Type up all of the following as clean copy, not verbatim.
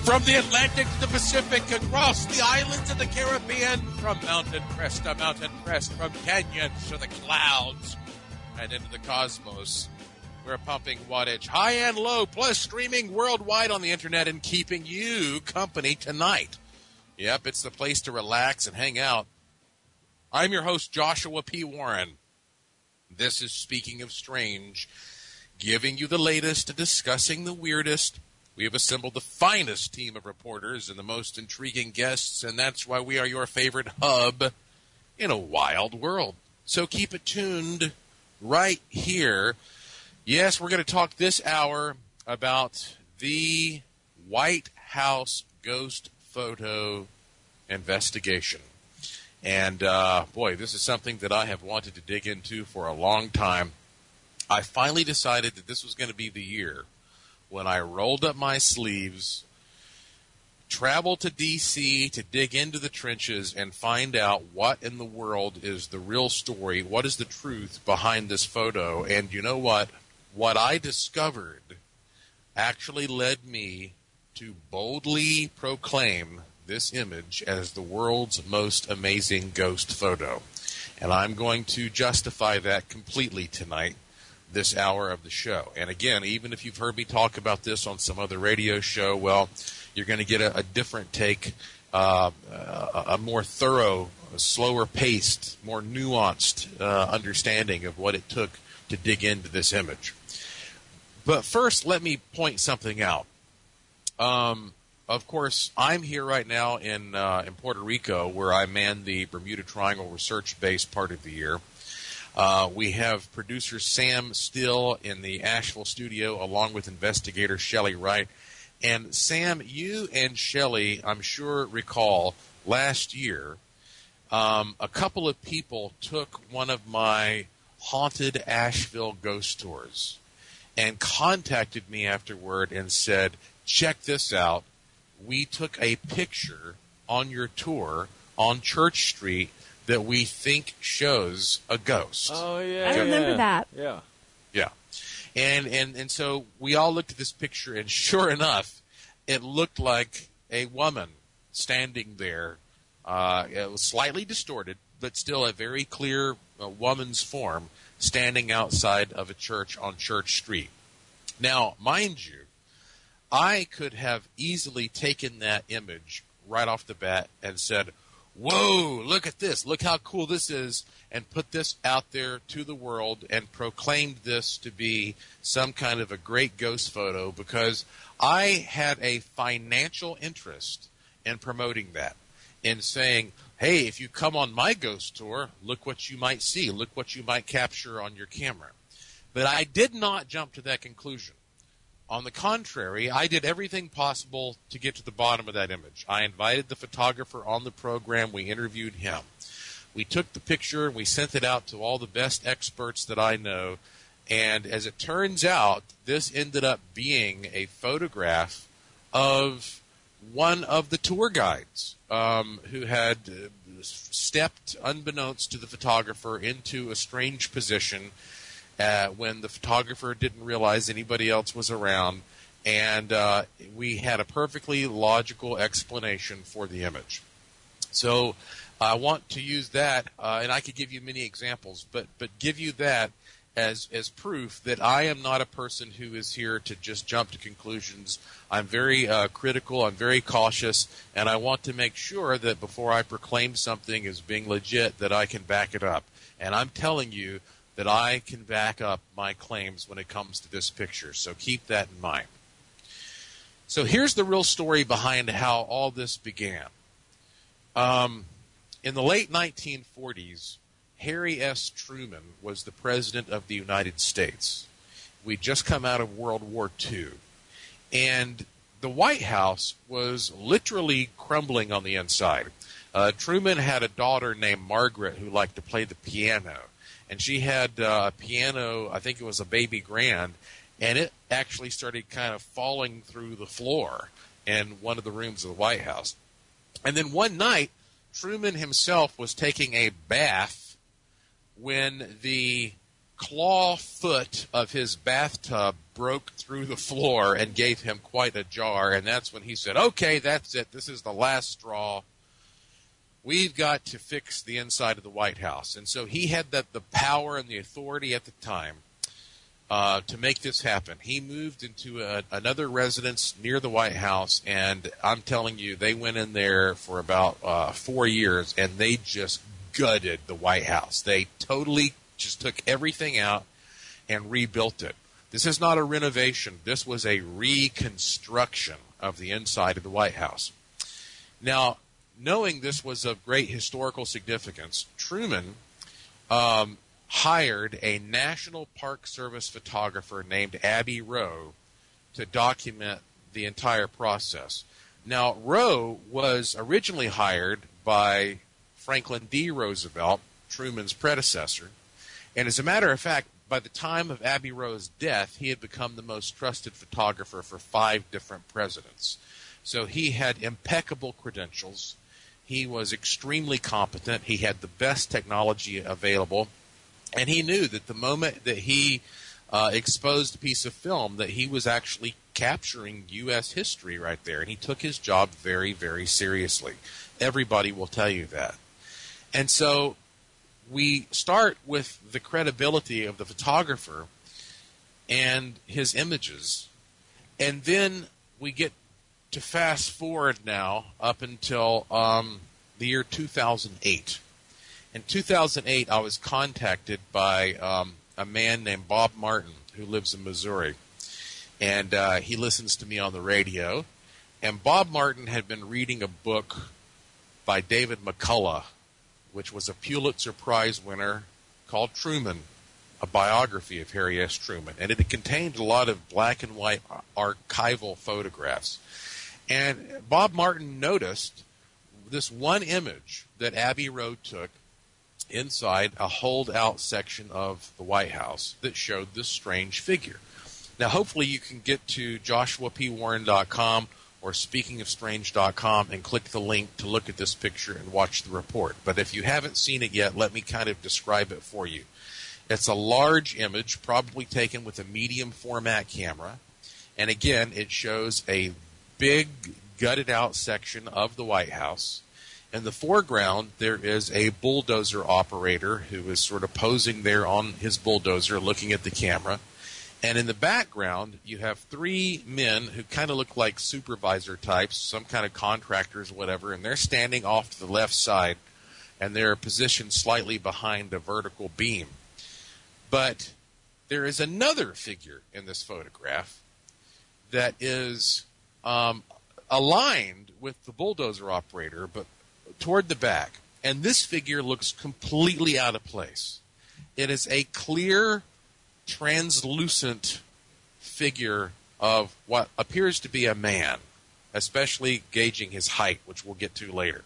From the Atlantic to the Pacific, across the islands of the Caribbean, from mountain crest to mountain crest, from canyons to the clouds, and into the cosmos, we're pumping wattage high and low, plus streaming worldwide on the internet and keeping you company tonight. Yep, it's the place to relax and hang out. I'm your host, Joshua P. Warren. This is Speaking of Strange, giving you the latest and discussing the weirdest. We have assembled the finest team of reporters and the most intriguing guests, and that's why we are your favorite hub in a wild world. So keep it tuned right here. Yes, we're going to talk this hour about the White House ghost photo investigation. And, boy, this is something that I have wanted to dig into for a long time. I finally decided that this was going to be the year when I rolled up my sleeves, traveled to D.C. to dig into the trenches and find out what in the world is the real story, what is the truth behind this photo. And you know what? What I discovered actually led me to boldly proclaim this image as the world's most amazing ghost photo. And I'm going to justify that completely tonight, this hour of the show. And again, even if you've heard me talk about this on some other radio show, well, you're going to get a different take, a more thorough, slower paced, more nuanced understanding of what it took to dig into this image. But first, let me point something out. Of course, I'm here right now in Puerto Rico, where I man the Bermuda Triangle Research Base part of the year. We have producer Sam Still in the Asheville studio, along with investigator Shelley Wright. And Sam, you and Shelley, I'm sure, recall last year, a couple of people took one of my haunted Asheville ghost tours and contacted me afterward and said, check this out. We took a picture on your tour on Church Street that we think shows a ghost. Oh, yeah. I remember that. Yeah. Yeah. And so we all looked at this picture, and sure enough, it looked like a woman standing there. It was slightly distorted, but still a very clear woman's form standing outside of a church on Church Street. Now, mind you, I could have easily taken that image right off the bat and said, whoa, look at this. Look how cool this is, and put this out there to the world and proclaimed this to be some kind of a great ghost photo, because I had a financial interest in promoting that, in saying, hey, if you come on my ghost tour, look what you might see. Look what you might capture on your camera. But I did not jump to that conclusion. On the contrary, I did everything possible to get to the bottom of that image. I invited the photographer on the program. We interviewed him. We took the picture and we sent it out to all the best experts that I know. And as it turns out, this ended up being a photograph of one of the tour guides who had stepped, unbeknownst to the photographer, into a strange position when the photographer didn't realize anybody else was around, and we had a perfectly logical explanation for the image. So I want to use that, and I could give you many examples, but give you that as proof that I am not a person who is here to just jump to conclusions. I'm very critical, I'm very cautious, and I want to make sure that before I proclaim something as being legit, that I can back it up. And I'm telling you that I can back up my claims when it comes to this picture. So keep that in mind. So here's the real story behind how all this began. In the late 1940s, Harry S. Truman was the president of the United States. We'd just come out of World War II. And the White House was literally crumbling on the inside. Truman had a daughter named Margaret who liked to play the piano. And she had a piano, I think it was a baby grand, and it actually started kind of falling through the floor in one of the rooms of the White House. And then one night, Truman himself was taking a bath when the claw foot of his bathtub broke through the floor and gave him quite a jar. And that's when he said, okay, that's it. This is the last straw. We've got to fix the inside of the White House. And so he had the power and the authority at the time to make this happen. He moved into another residence near the White House, and I'm telling you, they went in there for about 4 years, and they just gutted the White House. They totally just took everything out and rebuilt it. This is not a renovation. This was a reconstruction of the inside of the White House. Now, knowing this was of great historical significance, Truman hired a National Park Service photographer named Abby Rowe to document the entire process. Now, Rowe was originally hired by Franklin D. Roosevelt, Truman's predecessor, and as a matter of fact, by the time of Abby Rowe's death, he had become the most trusted photographer for 5 different presidents. So he had impeccable credentials. He was extremely competent. He had the best technology available. And he knew that the moment that he exposed a piece of film, that he was actually capturing U.S. history right there. And he took his job very, very seriously. Everybody will tell you that. And so we start with the credibility of the photographer and his images. And then we get to fast forward now up until the year 2008. In 2008, I was contacted by a man named Bob Martin, who lives in Missouri. And he listens to me on the radio. And Bob Martin had been reading a book by David McCullough, which was a Pulitzer Prize winner, called Truman, a biography of Harry S. Truman. And it contained a lot of black and white archival photographs. And Bob Martin noticed this one image that Abby Rowe took inside a holdout section of the White House that showed this strange figure. Now, hopefully you can get to joshuapwarren.com or speakingofstrange.com and click the link to look at this picture and watch the report. But if you haven't seen it yet, let me kind of describe it for you. It's a large image, probably taken with a medium format camera. And again, it shows a big gutted out section of the White House. In the foreground, there is a bulldozer operator who is sort of posing there on his bulldozer looking at the camera. And in the background, you have 3 men who kind of look like supervisor types, some kind of contractors, whatever, and they're standing off to the left side, and they're positioned slightly behind a vertical beam. But there is another figure in this photograph that is aligned with the bulldozer operator, but toward the back. And this figure looks completely out of place. It is a clear, translucent figure of what appears to be a man, especially gauging his height, which we'll get to later.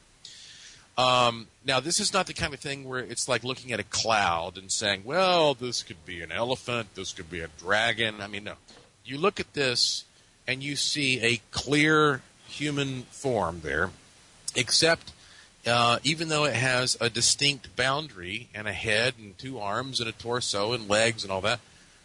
Now, this is not the kind of thing where it's like looking at a cloud and saying, well, this could be an elephant, this could be a dragon. I mean, no. You look at this and you see a clear human form there, except even though it has a distinct boundary and a head and 2 arms and a torso and legs and all that,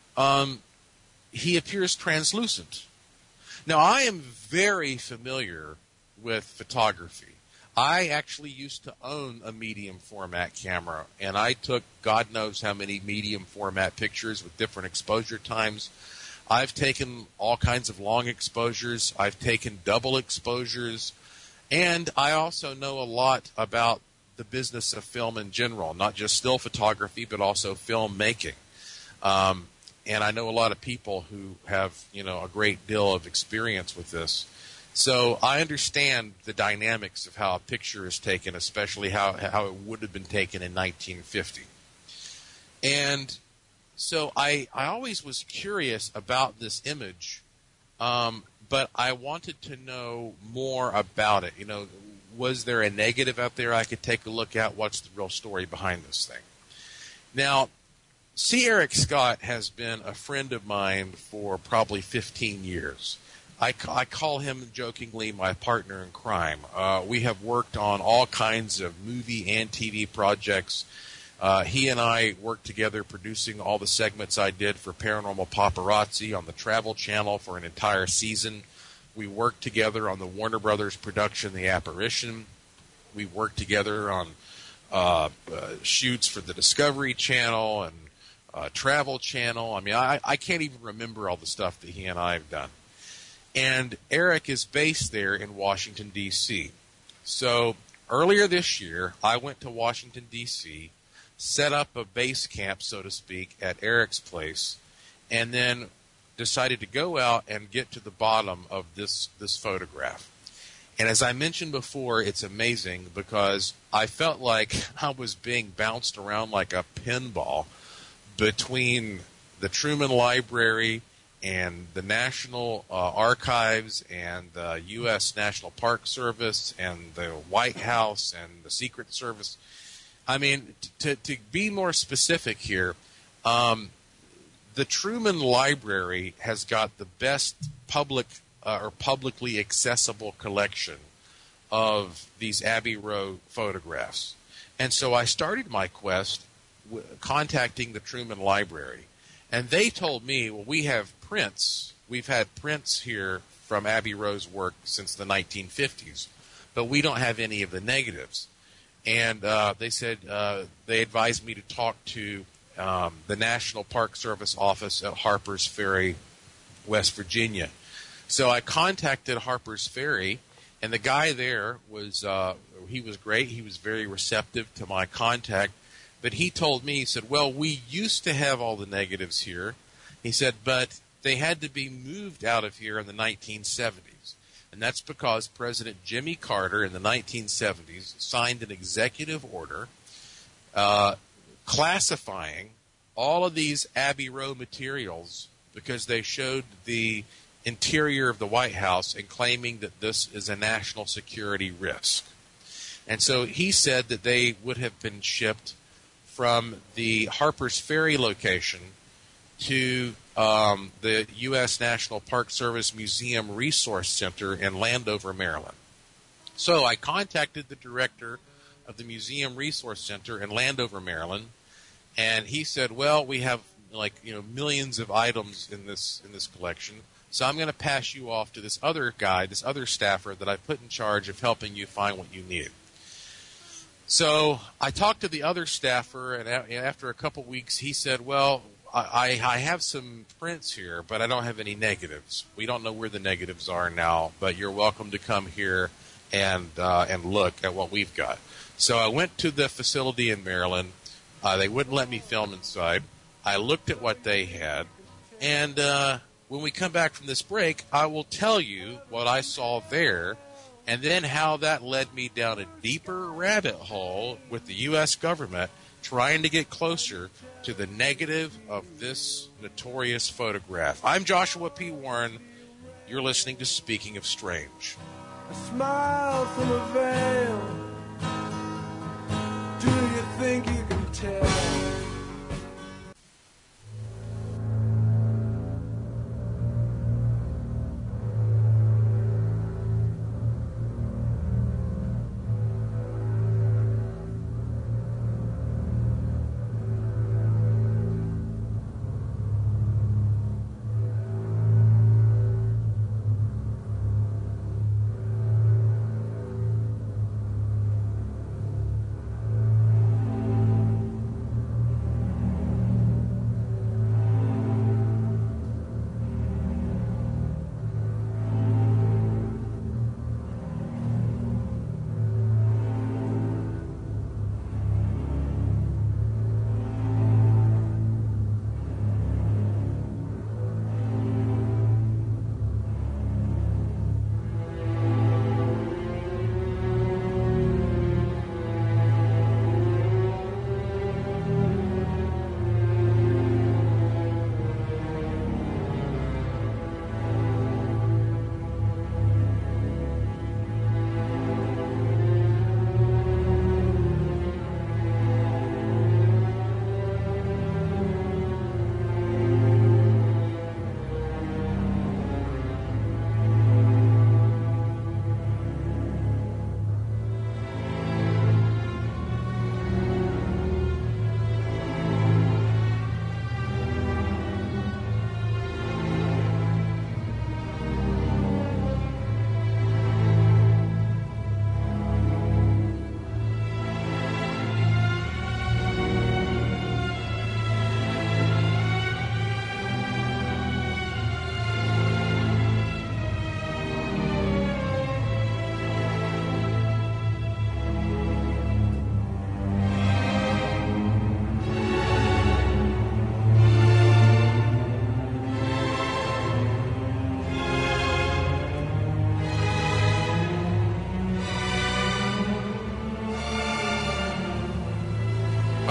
he appears translucent. Now, I am very familiar with photography. I actually used to own a medium format camera, and I took God knows how many medium format pictures with different exposure times. I've taken all kinds of long exposures. I've taken double exposures. And I also know a lot about the business of film in general, not just still photography, but also filmmaking. And I know a lot of people who have, a great deal of experience with this. So I understand the dynamics of how a picture is taken, especially how it would have been taken in 1950. And so I always was curious about this image, but I wanted to know more about it. Was there a negative out there I could take a look at? What's the real story behind this thing? Now, C. Eric Scott has been a friend of mine for probably 15 years. I call him jokingly my partner in crime. We have worked on all kinds of movie and TV projects. He and I worked together producing all the segments I did for Paranormal Paparazzi on the Travel Channel for an entire season. We worked together on the Warner Brothers production, The Apparition. We worked together on shoots for the Discovery Channel and Travel Channel. I mean, I can't even remember all the stuff that he and I have done. And Eric is based there in Washington, D.C. So earlier this year, I went to Washington, D.C., set up a base camp, so to speak, at Eric's place, and then decided to go out and get to the bottom of this photograph. And as I mentioned before, it's amazing because I felt like I was being bounced around like a pinball between the Truman Library and the National Archives and the U.S. National Park Service and the White House and the Secret Service. I mean, to be more specific here, the Truman Library has got the best publicly accessible collection of these Abbey Road photographs. And so I started my quest contacting the Truman Library. And they told me, well, we have prints. We've had prints here from Abbey Road's work since the 1950s, but we don't have any of the negatives. And they said they advised me to talk to the National Park Service office at Harper's Ferry, West Virginia. So I contacted Harper's Ferry, and the guy there was he was great. He was very receptive to my contact. But he told me, he said, well, we used to have all the negatives here. He said, but they had to be moved out of here in the 1970s. And that's because President Jimmy Carter in the 1970s signed an executive order classifying all of these Abbey Road materials because they showed the interior of the White House and claiming that this is a national security risk. And so he said that they would have been shipped from the Harper's Ferry location to the U.S. National Park Service Museum Resource Center in Landover, Maryland. So I contacted the director of the Museum Resource Center in Landover, Maryland, and he said, well, we have millions of items in this collection, so I'm going to pass you off to this other guy, this other staffer that I put in charge of helping you find what you need. So I talked to the other staffer, and after a couple weeks, he said, well, I have some prints here, but I don't have any negatives. We don't know where the negatives are now, but you're welcome to come here and look at what we've got. So I went to the facility in Maryland. They wouldn't let me film inside. I looked at what they had, and when we come back from this break, I will tell you what I saw there, and then how that led me down a deeper rabbit hole with the U.S. government trying to get closer to the negative of this notorious photograph. I'm Joshua P. Warren. You're listening to Speaking of Strange. A smile from a veil. Do you think you can tell?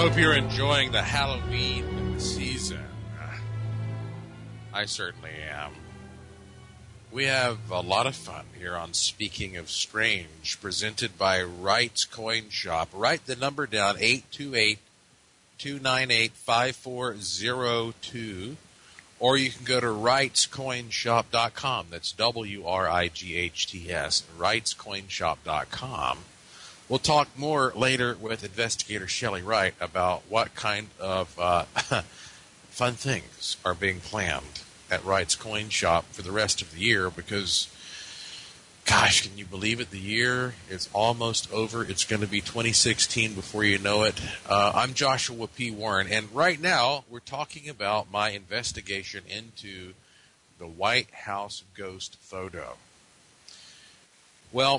Hope you're enjoying the Halloween season. I certainly am. We have a lot of fun here on Speaking of Strange, presented by Wright's Coin Shop. Write the number down, 828-298-5402. Or you can go to wrightscoinshop.com. That's WRIGHTS, wrightscoinshop.com. We'll talk more later with investigator Shelley Wright about what kind of fun things are being planned at Wright's Coin Shop for the rest of the year because, gosh, can you believe it? The year is almost over. It's going to be 2016 before you know it. I'm Joshua P. Warren, and right now we're talking about my investigation into the White House ghost photo. Well,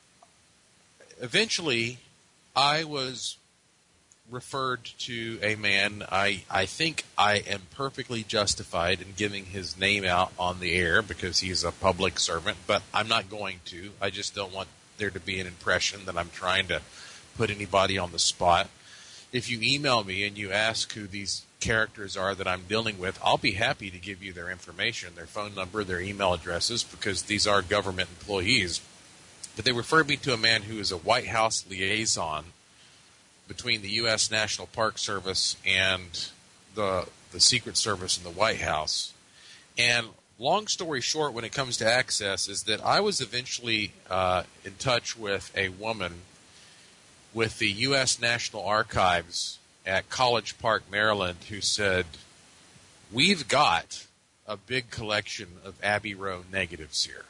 eventually, I was referred to a man. I think I am perfectly justified in giving his name out on the air because he's a public servant, but I'm not going to. I just don't want there to be an impression that I'm trying to put anybody on the spot. If you email me and you ask who these characters are that I'm dealing with, I'll be happy to give you their information, their phone number, their email addresses, because these are government employees. But they referred me to a man who is a White House liaison between the U.S. National Park Service and the Secret Service in the White House. And long story short, when it comes to access, is that I was eventually in touch with a woman with the U.S. National Archives at College Park, Maryland, who said, "We've got a big collection of Abbey Road negatives here.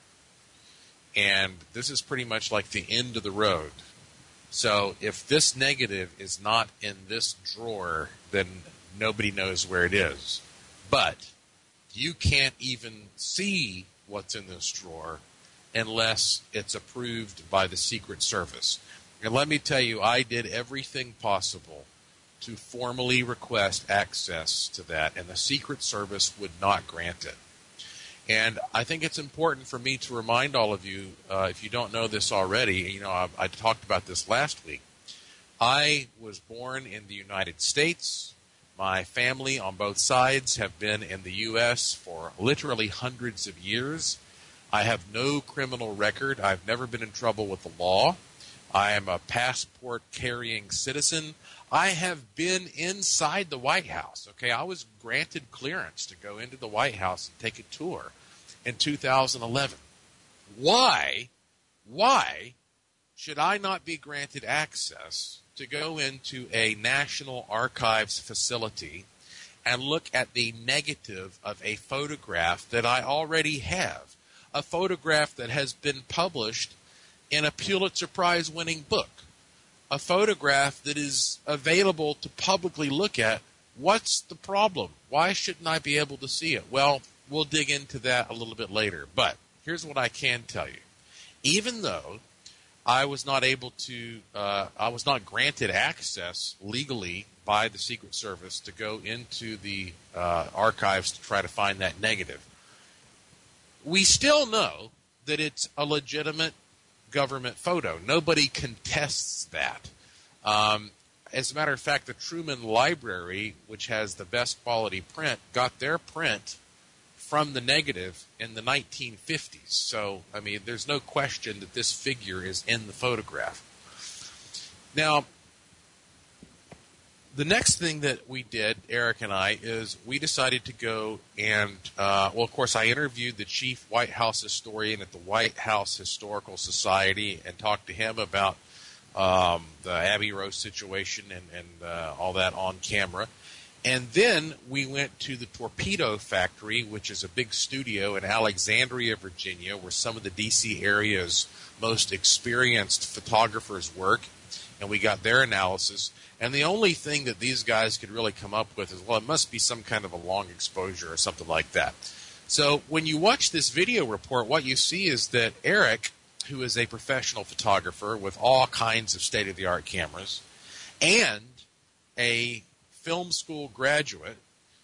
And this is pretty much like the end of the road. So if this negative is not in this drawer, then nobody knows where it is. But you can't even see what's in this drawer unless it's approved by the Secret Service." And let me tell you, I did everything possible to formally request access to that, and the Secret Service would not grant it. And I think it's important for me to remind all of you, if you don't know this already, I talked about this last week. I was born in the United States. My family on both sides have been in the U.S. for literally hundreds of years. I have no criminal record. I've never been in trouble with the law. I am a passport-carrying citizen. I have been inside the White House. Okay, I was granted clearance to go into the White House and take a tour in 2011. Why should I not be granted access to go into a National Archives facility and look at the negative of a photograph that I already have, a photograph that has been published in a Pulitzer Prize-winning book, a photograph that is available to publicly look at? What's the problem? Why shouldn't I be able to see it? Well, we'll dig into that a little bit later. But here's what I can tell you. Even though I was not granted access legally by the Secret Service to go into the archives to try to find that negative, we still know that it's a legitimate government photo. Nobody contests that. As a matter of fact, the Truman Library, which has the best quality print, got their print from the negative in the 1950s. So, I mean, there's no question that this figure is in the photograph. Now, the next thing that we did, Eric and I, is we decided to go and, of course, I interviewed the chief White House historian at the White House Historical Society and talked to him about the Abbey Road situation and all that on camera. And then we went to the Torpedo Factory, which is a big studio in Alexandria, Virginia, where some of the D.C. area's most experienced photographers work, and we got their analysis. And the only thing that these guys could really come up with is, well, it must be some kind of a long exposure or something like that. So when you watch this video report, what you see is that Eric, who is a professional photographer with all kinds of state-of-the-art cameras, and a film school graduate,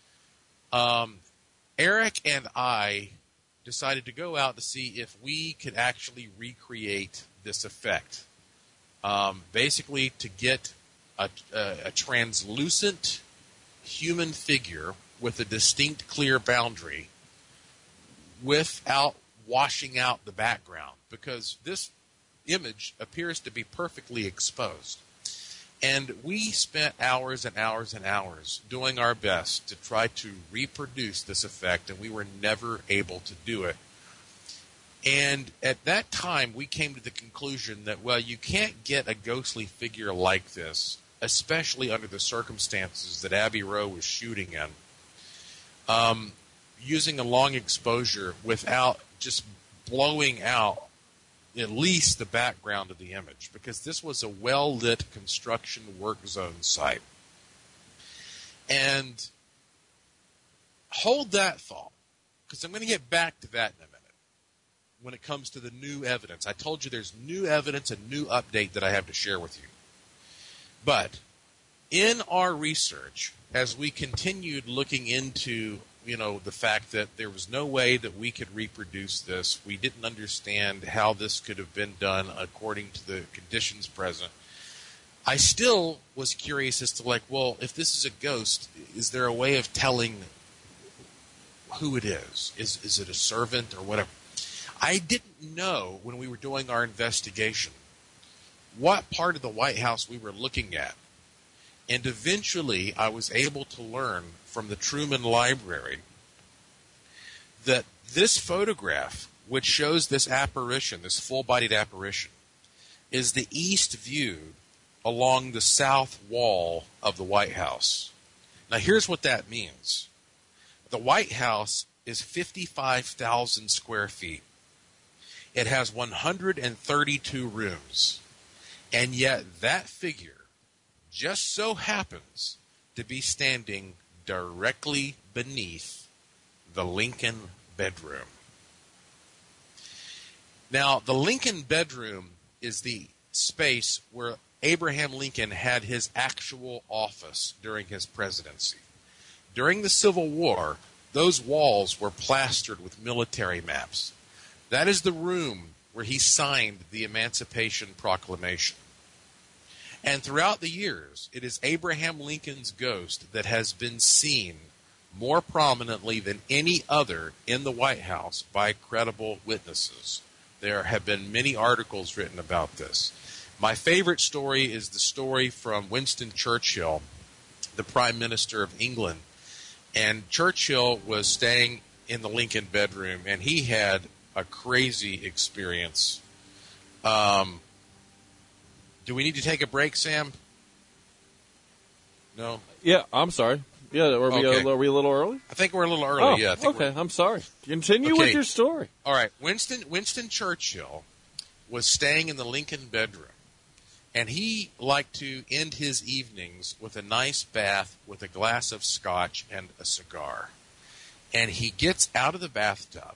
Eric and I decided to go out to see if we could actually recreate this effect. Basically to get a translucent human figure with a distinct, clear boundary without washing out the background, because this image appears to be perfectly exposed. And we spent hours and hours and hours doing our best to try to reproduce this effect, and we were never able to do it. And at that time, we came to the conclusion that, well, you can't get a ghostly figure like this, especially under the circumstances that Abbey Road was shooting in, using a long exposure without just blowing out at least the background of the image, because this was a well-lit construction work zone site. And hold that thought, because I'm going to get back to that in a minute when it comes to the new evidence. I told you there's new evidence, a new update that I have to share with you. But in our research, as we continued looking into the fact that there was no way that we could reproduce this, we didn't understand how this could have been done according to the conditions present. I still was curious as to, well, if this is a ghost, is there a way of telling who it is? Is it a servant or whatever? I didn't know when we were doing our investigation what part of the White House we were looking at. And eventually I was able to learn from the Truman Library that this photograph, which shows this apparition, this full-bodied apparition, is the east view along the south wall of the White House. Now here's what that means. The White House is 55,000 square feet. It has 132 rooms. And yet that figure just so happens to be standing directly beneath the Lincoln bedroom. Now, the Lincoln bedroom is the space where Abraham Lincoln had his actual office during his presidency. During the Civil War, those walls were plastered with military maps. That is the room where he signed the Emancipation Proclamation. And throughout the years, it is Abraham Lincoln's ghost that has been seen more prominently than any other in the White House by credible witnesses. There have been many articles written about this. My favorite story is the story from Winston Churchill, the Prime Minister of England. And Churchill was staying in the Lincoln bedroom, and he had a crazy experience. Do we need to take a break, Sam? No? Yeah, I'm sorry. Yeah, are we a little early? I think we're a little early, oh, yeah. Okay, I'm sorry. Continue with your story. All right. Winston Churchill was staying in the Lincoln bedroom, and he liked to end his evenings with a nice bath with a glass of scotch and a cigar. And he gets out of the bathtub,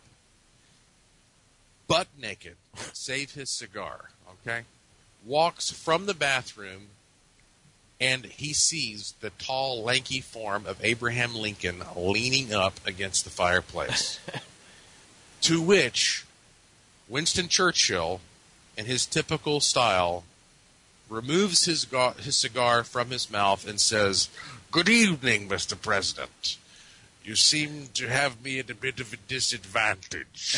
butt naked, save his cigar, okay? Walks from the bathroom, and he sees the tall, lanky form of Abraham Lincoln leaning up against the fireplace. To which Winston Churchill, in his typical style, removes his cigar from his mouth and says, "Good evening, Mr. President. You seem to have me at a bit of a disadvantage."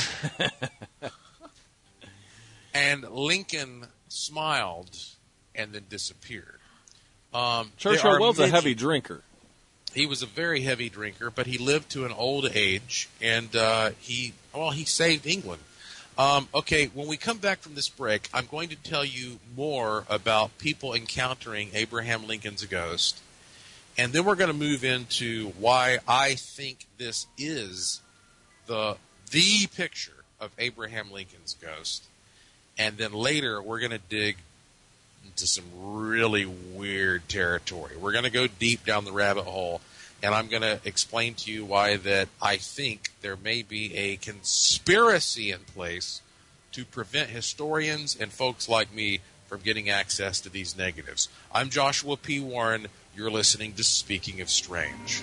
And Lincoln smiled and then disappeared. Churchill was a heavy drinker. He was a very heavy drinker, but he lived to an old age, and he saved England. Okay, when we come back from this break, I'm going to tell you more about people encountering Abraham Lincoln's ghost, and then we're going to move into why I think this is the picture of Abraham Lincoln's ghost. And then later, we're going to dig into some really weird territory. We're going to go deep down the rabbit hole, and I'm going to explain to you why that I think there may be a conspiracy in place to prevent historians and folks like me from getting access to these negatives. I'm Joshua P. Warren. You're listening to Speaking of Strange.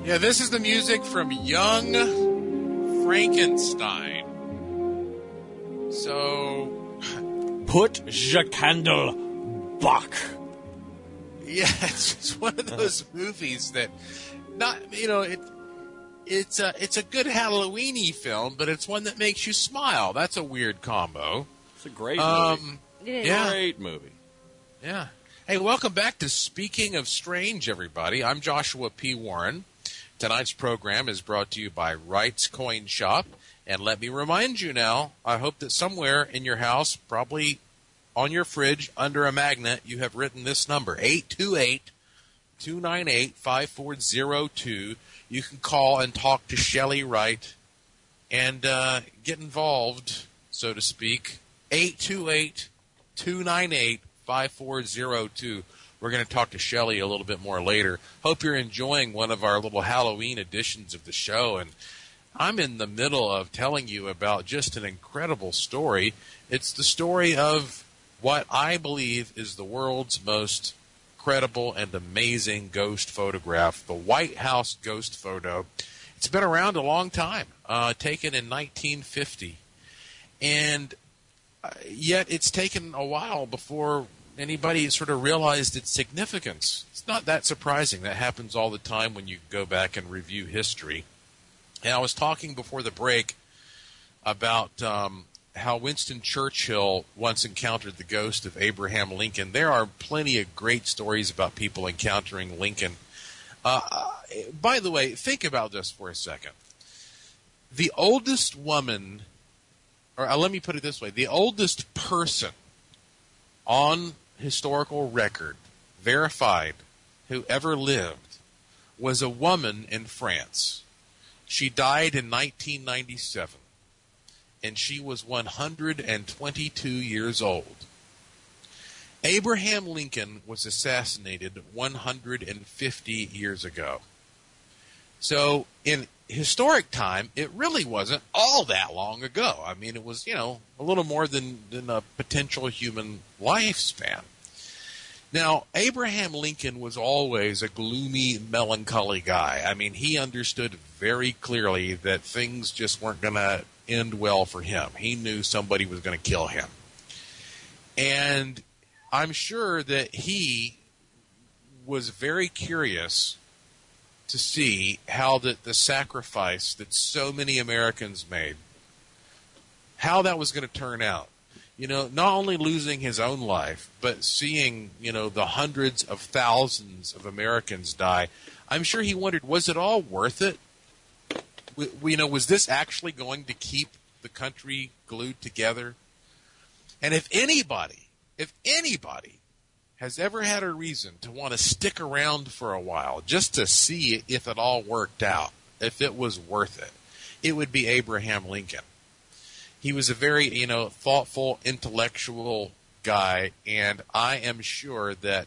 Yeah, this is the music from Young Frankenstein. So, put the candle back. Yeah, it's one of those movies that, it's a good Halloween-y film, but it's one that makes you smile. That's a weird combo. It's a great movie. Yeah, great movie. Yeah. Hey, welcome back to Speaking of Strange, everybody. I'm Joshua P. Warren. Tonight's program is brought to you by Wright's Coin Shop. And let me remind you now, I hope that somewhere in your house, probably on your fridge, under a magnet, you have written this number, 828-298-5402. You can call and talk to Shelley Wright and get involved, so to speak. 828-298-5402. We're going to talk to Shelley a little bit more later. Hope you're enjoying one of our little Halloween editions of the show. And I'm in the middle of telling you about just an incredible story. It's the story of what I believe is the world's most credible and amazing ghost photograph, the White House ghost photo. It's been around a long time, taken in 1950. And yet it's taken a while before anybody sort of realized its significance. It's not that surprising. That happens all the time when you go back and review history. And I was talking before the break about how Winston Churchill once encountered the ghost of Abraham Lincoln. There are plenty of great stories about people encountering Lincoln. By the way, think about this for a second. The oldest woman, or let me put it this way, the oldest person on historical record, verified, who ever lived, was a woman in France. She died in 1997, and she was 122 years old. Abraham Lincoln was assassinated 150 years ago. So in historic time, it really wasn't all that long ago. I mean, it was, a little more than a potential human lifespan. Now, Abraham Lincoln was always a gloomy, melancholy guy. I mean, he understood very clearly that things just weren't going to end well for him. He knew somebody was going to kill him. And I'm sure that he was very curious to see how the sacrifice that so many Americans made, how that was going to turn out. Not only losing his own life, but seeing, the hundreds of thousands of Americans die. I'm sure he wondered, was it all worth it? Was this actually going to keep the country glued together? And if anybody has ever had a reason to want to stick around for a while just to see if it all worked out, if it was worth it, it would be Abraham Lincoln. He was a very, thoughtful, intellectual guy, and I am sure that,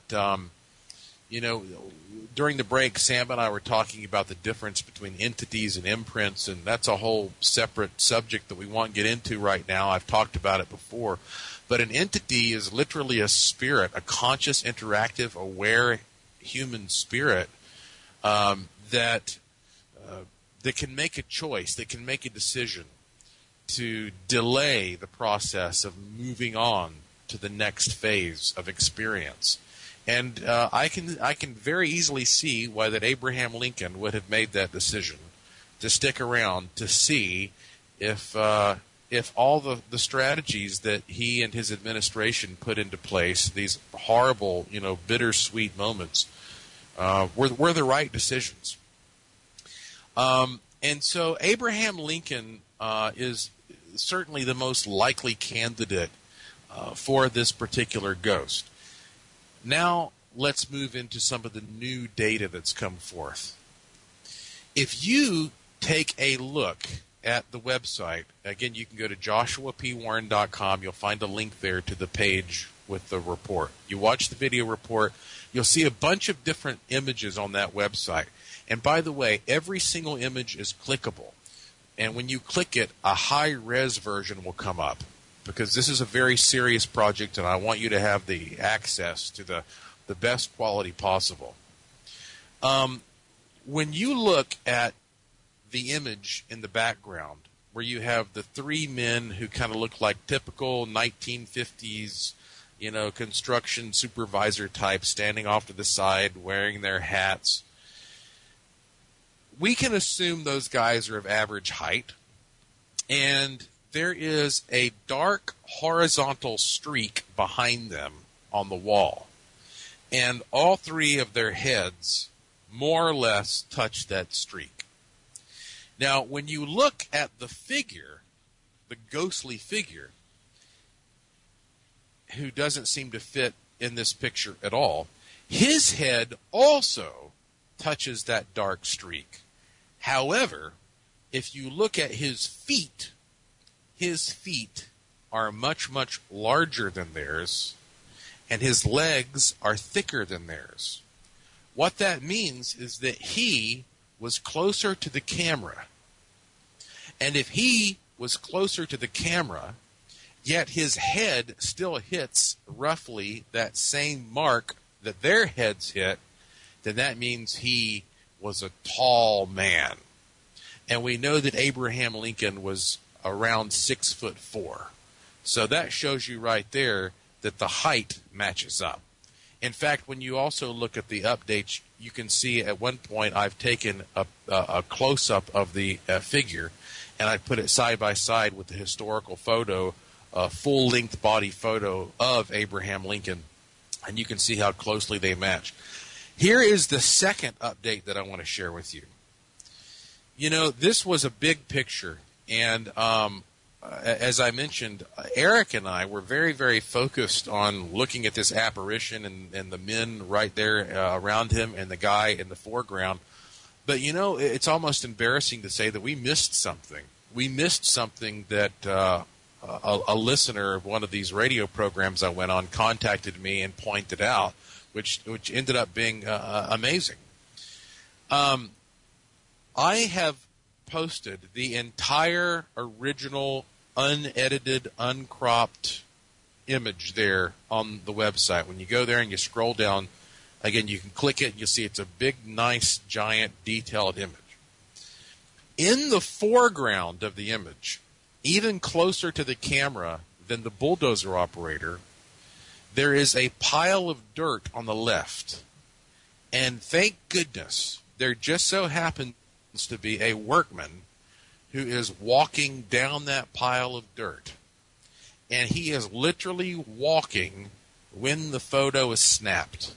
during the break, Sam and I were talking about the difference between entities and imprints, and that's a whole separate subject that we won't get into right now. I've talked about it before. But an entity is literally a spirit, a conscious, interactive, aware human spirit that can make a choice, that can make a decision to delay the process of moving on to the next phase of experience. And I can very easily see why that Abraham Lincoln would have made that decision to stick around to see if all the strategies that he and his administration put into place, these horrible, bittersweet moments, were the right decisions. And so Abraham Lincoln is certainly the most likely candidate for this particular ghost. Now let's move into some of the new data that's come forth. If you take a look at the website, again, you can go to joshuapwarren.com. You'll find a link there to the page with the report. You watch the video report, you'll see a bunch of different images on that website. And by the way, every single image is clickable. And when you click it, a high-res version will come up, because this is a very serious project, and I want you to have the access to the best quality possible. when you look at the image in the background, where you have the three men who kind of look like typical 1950s, construction supervisor types standing off to the side wearing their hats, we can assume those guys are of average height, and there is a dark horizontal streak behind them on the wall, and all three of their heads more or less touch that streak. Now, when you look at the figure, the ghostly figure, who doesn't seem to fit in this picture at all, his head also touches that dark streak. However, if you look at his feet are much, much larger than theirs, and his legs are thicker than theirs. What that means is that he was closer to the camera. And if he was closer to the camera, yet his head still hits roughly that same mark that their heads hit, then that means he was a tall man. And we know that Abraham Lincoln was around 6'4". So that shows you right there that the height matches up. In fact, when you also look at the updates, you can see at one point I've taken a close-up of the figure, and I put it side by side with the historical photo, a full-length body photo of Abraham Lincoln, and you can see how closely they match. Here is the second update that I want to share with you. This was a big picture, and as I mentioned, Eric and I were very, very focused on looking at this apparition and the men right there around him and the guy in the foreground. But, it's almost embarrassing to say that we missed something. We missed something that a listener of one of these radio programs I went on contacted me and pointed out, which ended up being amazing. I have posted the entire original unedited, uncropped image there on the website. When you go there and you scroll down, again, you can click it, you'll see it's a big, nice, giant, detailed image. In the foreground of the image, even closer to the camera than the bulldozer operator, there is a pile of dirt on the left. And thank goodness, there just so happens to be a workman who is walking down that pile of dirt. And he is literally walking when the photo is snapped.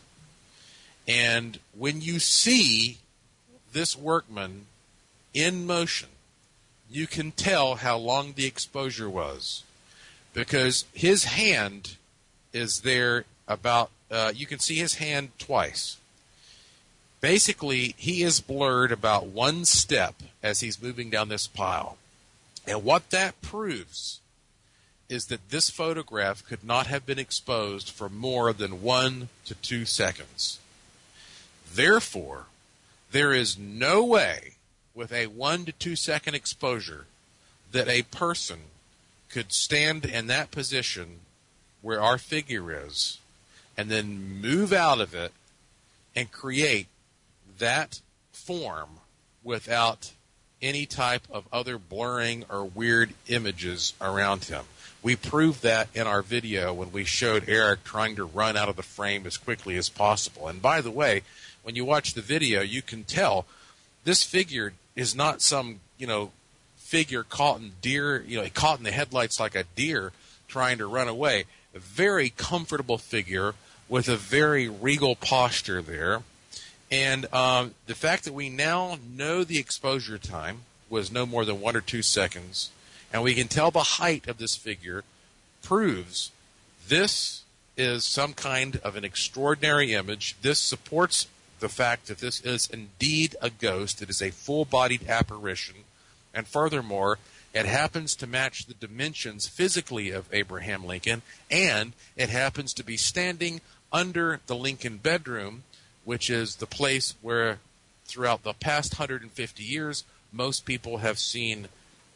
And when you see this workman in motion, you can tell how long the exposure was, because his hand is there about, you can see his hand twice. Basically, he is blurred about one step as he's moving down this pile. And what that proves is that this photograph could not have been exposed for more than 1 to 2 seconds. Therefore, there is no way with a 1 to 2 second exposure that a person could stand in that position where our figure is and then move out of it and create that form without any type of other blurring or weird images around him. We proved that in our video when we showed Eric trying to run out of the frame as quickly as possible. And by the way, when you watch the video, you can tell this figure is not some, figure caught in caught in the headlights like a deer trying to run away. A very comfortable figure with a very regal posture there. And the fact that we now know the exposure time was no more than 1 or 2 seconds, and we can tell the height of this figure, proves this is some kind of an extraordinary image. This supports the fact that this is indeed a ghost. It is a full-bodied apparition. And furthermore, it happens to match the dimensions physically of Abraham Lincoln, and it happens to be standing under the Lincoln bedroom, which is the place where throughout the past 150 years, most people have seen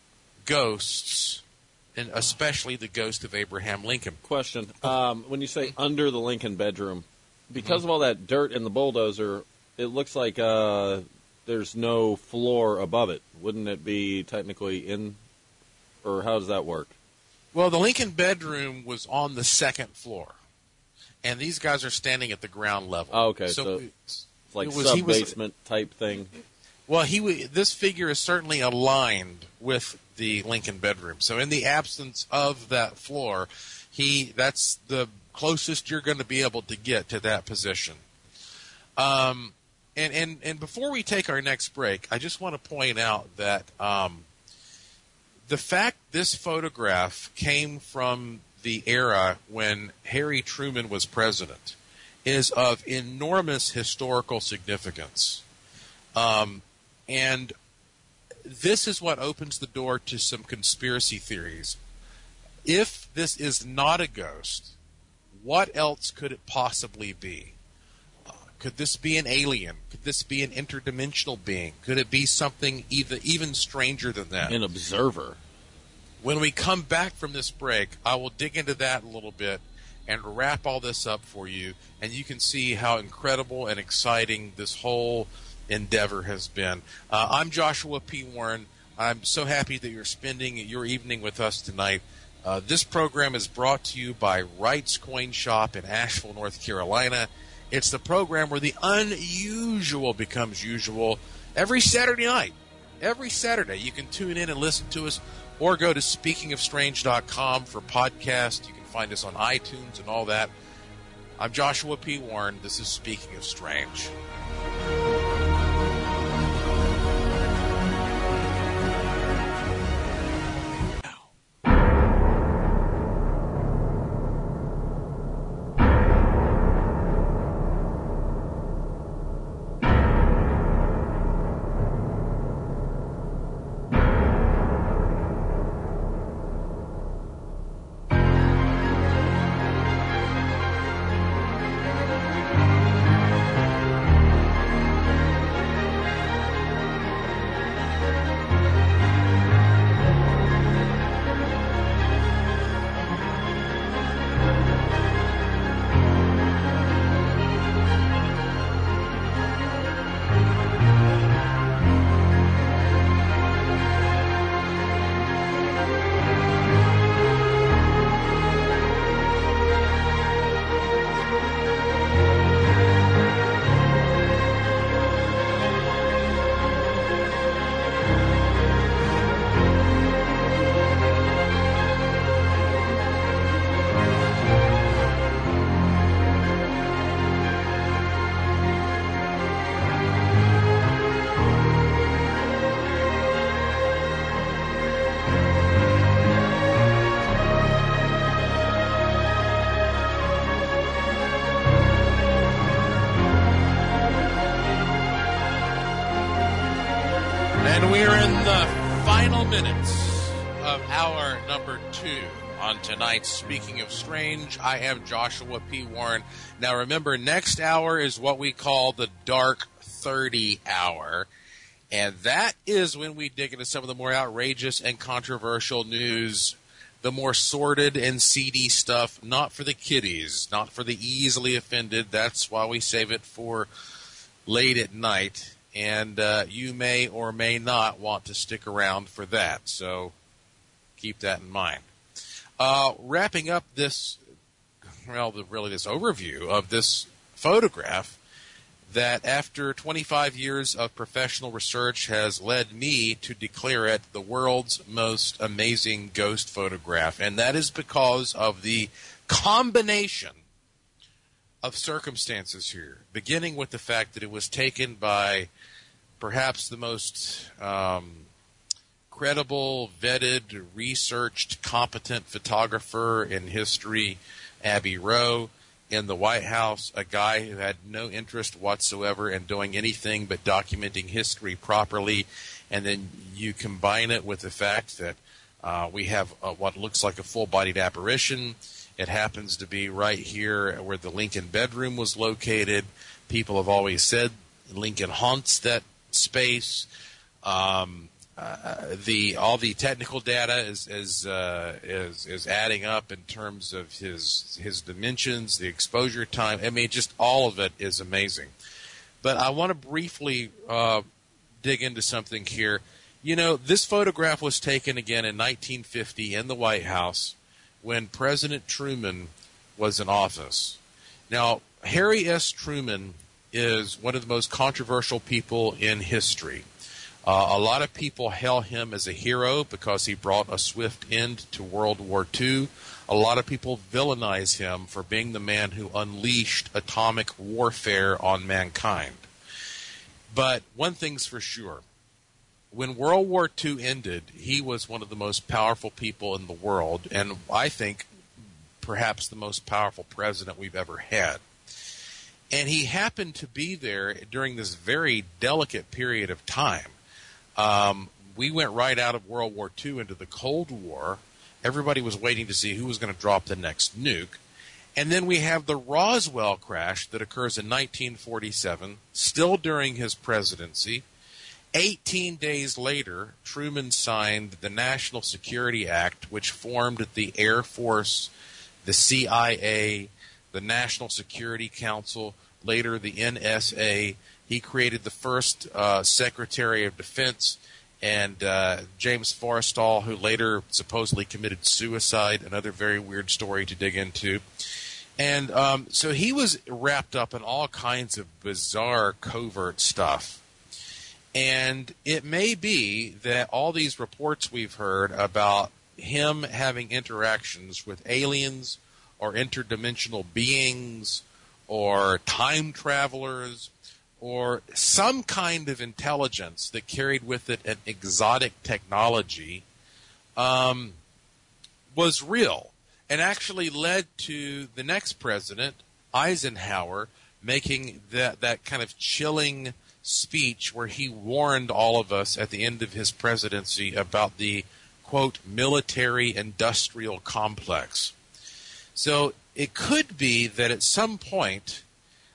ghosts, and especially the ghost of Abraham Lincoln. Question. When you say under the Lincoln bedroom, because of all that dirt in the bulldozer, it looks like there's no floor above it. Wouldn't it be technically in, or how does that work? Well, the Lincoln bedroom was on the second floor, and these guys are standing at the ground level. Oh, okay, so it's like sub-basement type thing. Well, this figure is certainly aligned with the Lincoln bedroom. So in the absence of that floor, that's the closest you're going to be able to get to that position. And before we take our next break, I just want to point out that the fact this photograph came from the era when Harry Truman was president is of enormous historical significance. And this is what opens the door to some conspiracy theories. If this is not a ghost, what else could it possibly be? Could this be an alien? Could this be an interdimensional being? Could it be something even stranger than that? An observer. When we come back from this break, I will dig into that a little bit and wrap all this up for you, and you can see how incredible and exciting this whole endeavor has been. I'm Joshua P. Warren. I'm so happy that you're spending your evening with us tonight. This program is brought to you by Wright's Coin Shop in Asheville, North Carolina. It's the program where the unusual becomes usual every Saturday night. Every Saturday you can tune in and listen to us, or go to speakingofstrange.com for podcasts. You can find us on iTunes and all that. I'm Joshua P. Warren. This is Speaking of Strange. Minutes of hour number 2 on tonight's Speaking of Strange. I am Joshua P. Warren. Now remember, next hour is what we call the Dark 30 hour, and that is when we dig into some of the more outrageous and controversial news, the more sordid and seedy stuff, not for the kiddies, not for the easily offended. That's why we save it for late at night. And you may or may not want to stick around for that, so keep that in mind. Wrapping up this overview of this photograph that after 25 years of professional research has led me to declare it the world's most amazing ghost photograph, and that is because of the combination of circumstances here, beginning with the fact that it was taken by perhaps the most credible, vetted, researched, competent photographer in history, Abbey Rowe, in the White House, a guy who had no interest whatsoever in doing anything but documenting history properly, and then you combine it with the fact that we have what looks like a full-bodied apparition. It happens to be right here where the Lincoln bedroom was located. People have always said Lincoln haunts that space. All the technical data is adding up in terms of his dimensions, the exposure time. I mean, just all of it is amazing. But I want to briefly dig into something here. You know, this photograph was taken again in 1950 in the White House when President Truman was in office. Now, Harry S. Truman is one of the most controversial people in history. A lot of people hail him as a hero because he brought a swift end to World War II. A lot of people villainize him for being the man who unleashed atomic warfare on mankind. But one thing's for sure. When World War II ended, he was one of the most powerful people in the world, and I think perhaps the most powerful president we've ever had. And he happened to be there during this very delicate period of time. We went right out of World War II into the Cold War. Everybody was waiting to see who was going to drop the next nuke. And then we have the Roswell crash that occurs in 1947, still during his presidency. 18 days later, Truman signed the National Security Act, which formed the Air Force, the CIA, the National Security Council, later the NSA. He created the first Secretary of Defense, and James Forrestal, who later supposedly committed suicide, another very weird story to dig into. And so he was wrapped up in all kinds of bizarre, covert stuff. And it may be that all these reports we've heard about him having interactions with aliens or interdimensional beings or time travelers or some kind of intelligence that carried with it an exotic technology was real and actually led to the next president, Eisenhower, making that kind of chilling speech where he warned all of us at the end of his presidency about the, quote, military-industrial complex. So it could be that at some point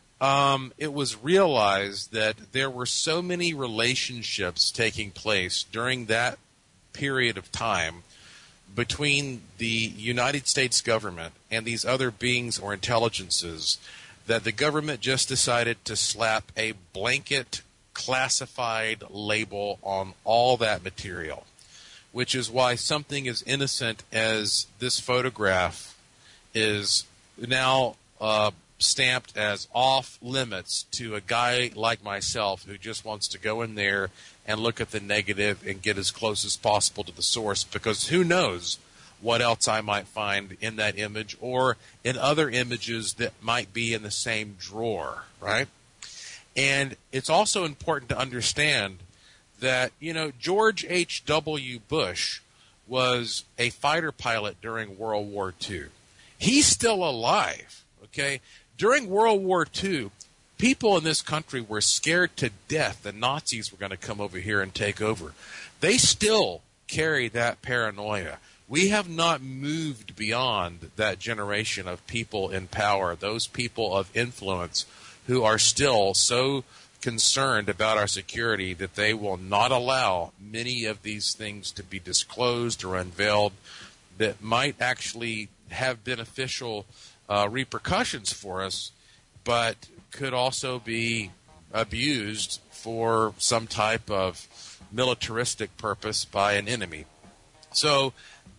it was realized that there were so many relationships taking place during that period of time between the United States government and these other beings or intelligences that the government just decided to slap a blanket classified label on all that material, which is why something as innocent as this photograph is now stamped as off limits to a guy like myself who just wants to go in there and look at the negative and get as close as possible to the source, because who knows what else I might find in that image or in other images that might be in the same drawer, right? And it's also important to understand that, you know, George H.W. Bush was a fighter pilot during World War II. He's still alive, okay? During World War II, people in this country were scared to death the Nazis were going to come over here and take over. They still carry that paranoia. We have not moved beyond that generation of people in power, those people of influence who are still so concerned about our security that they will not allow many of these things to be disclosed or unveiled that might actually have beneficial repercussions for us, but could also be abused for some type of militaristic purpose by an enemy. So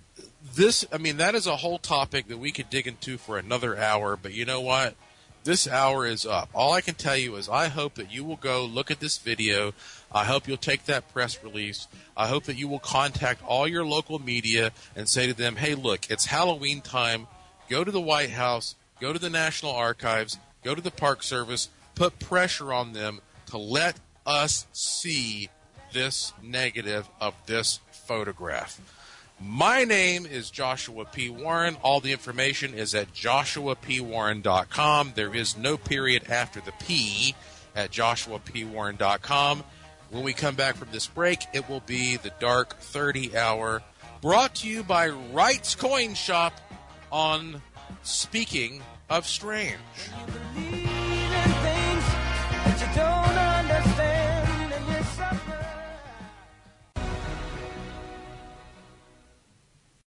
that is a whole topic that we could dig into for another hour, but you know what? This hour is up. All I can tell you is I hope that you will go look at this video. I hope you'll take that press release. I hope that you will contact all your local media and say to them, hey, look, it's Halloween time. Go to the White House, go to the National Archives, go to the Park Service, put pressure on them to let us see this negative of this photograph. My name is Joshua P. Warren. All the information is at joshuapwarren.com. There is no period after the P at joshuapwarren.com. When we come back from this break, it will be the Dark 30 Hour, brought to you by Wright's Coin Shop on Speaking of Strange. You believe in things that you don't understand.